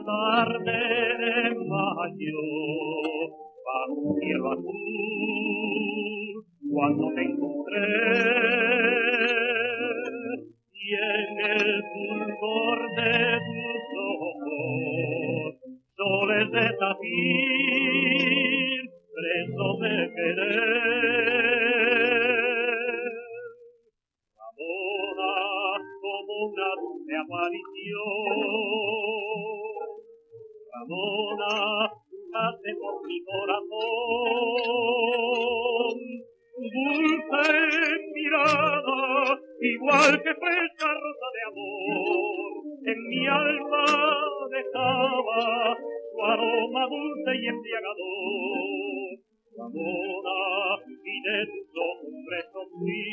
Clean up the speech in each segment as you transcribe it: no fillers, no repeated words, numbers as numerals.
tarde de mayo, bajo un cielo azul, cuando te encontré, y en el fulgor de tus ojos, soles de zafir, preso de querer. Ramona, como una dulce aparición, Ramona, hace por mi corazón, dulce mirada, igual que fresca rosa de amor, en mi alma dejaba su aroma dulce y embriagador. Ramona, y de tus ojos preso fui,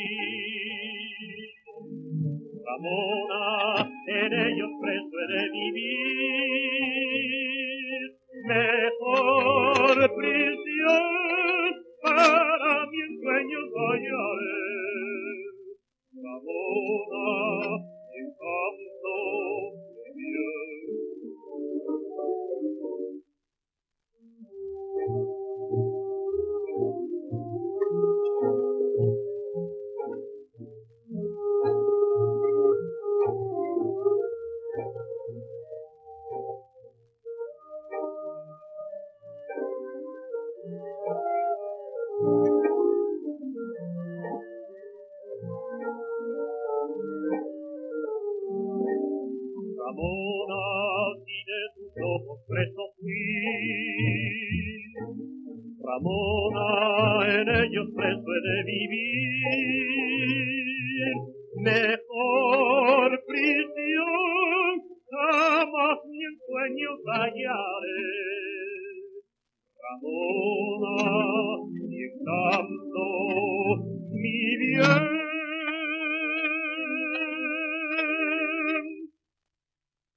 Ramona, en ellos preso he de vivir, mejor prisión para mi sueño hallaré. Ramona, encanto de miel. Ramona, si de tus ojos preso fui, Ramona, en ellos preso he de vivir,